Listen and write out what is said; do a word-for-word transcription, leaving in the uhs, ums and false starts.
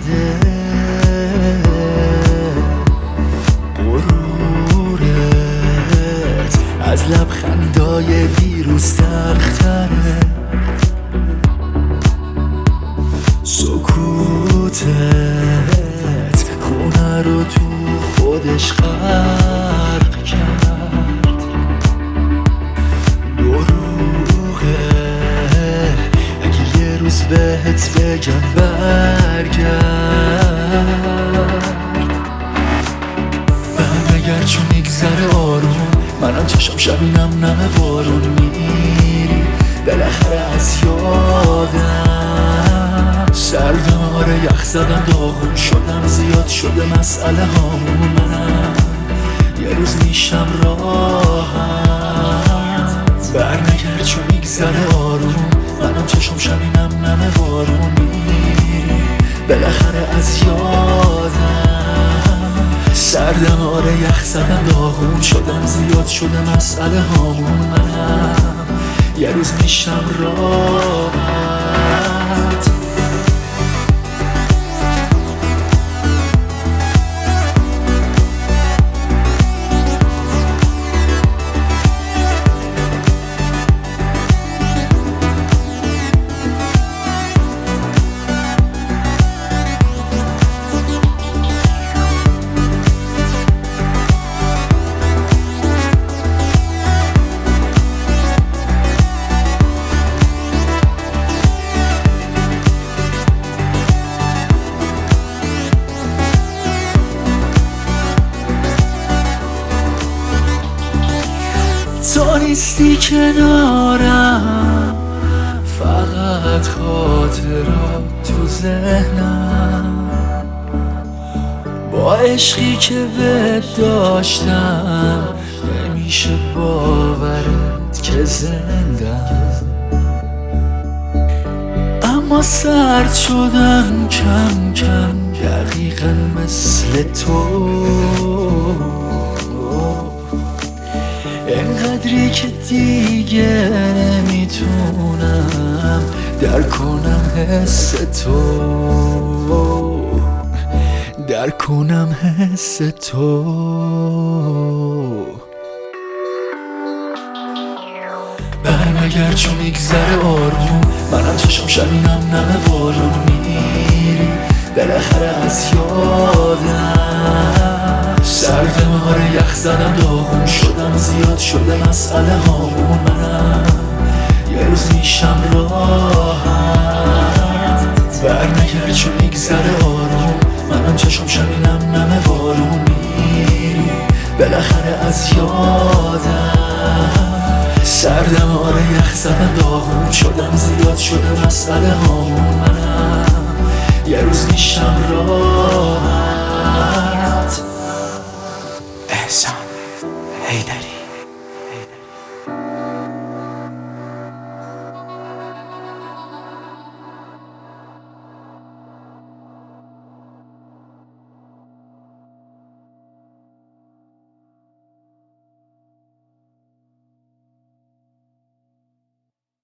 اومده غرورت از لبخندای دیروز تلختره، سکوتت خونه رو تو خودش غرق کرد. دروغه اگه یه روز بهت بگم برگرد، برنگرد چون میگذره آروم، منم چشم شبینم نمه بارون، میری بالاخره از یادم. سردم آره یخ زدم داغون شدم، زیاد شده مسئله هامون، منم یه روز میشم راحت. برنگرد چون میگذره آروم، منم چشم شبینم نمه بارون، میری بالاخره از یادم. سردم آره یخ زدم داغون شدم، زیاد شده مسئله هامون، منم یه روز میشم راحت. تو نیستی کنارم، فقط خاطرات تو ذهنم، با عشقی که بهت داشتم نمیشه باورت که زندم. اما سرد شدن کم کم دقیقا مثل تو، اینقدری که دیگه نمیتونم درک کنم حس تو، درک کنم حس تو. برنگرد چون میگذره آروم، منم چشم شبینم نمه بارون، میری بالاخره از یادم. سردم آره یخ زدم داغون شدم، زیاد شده مسئله هامون، منم یه روز میشم راحت. برنگرد چون میگذره آروم، منم چشم شبینم نمه بارون، میری بالاخره از یادم. سردم آره یخ زدم داغون شدم، زیاد شده مسئله هامون، منم یه روز میشم راحت.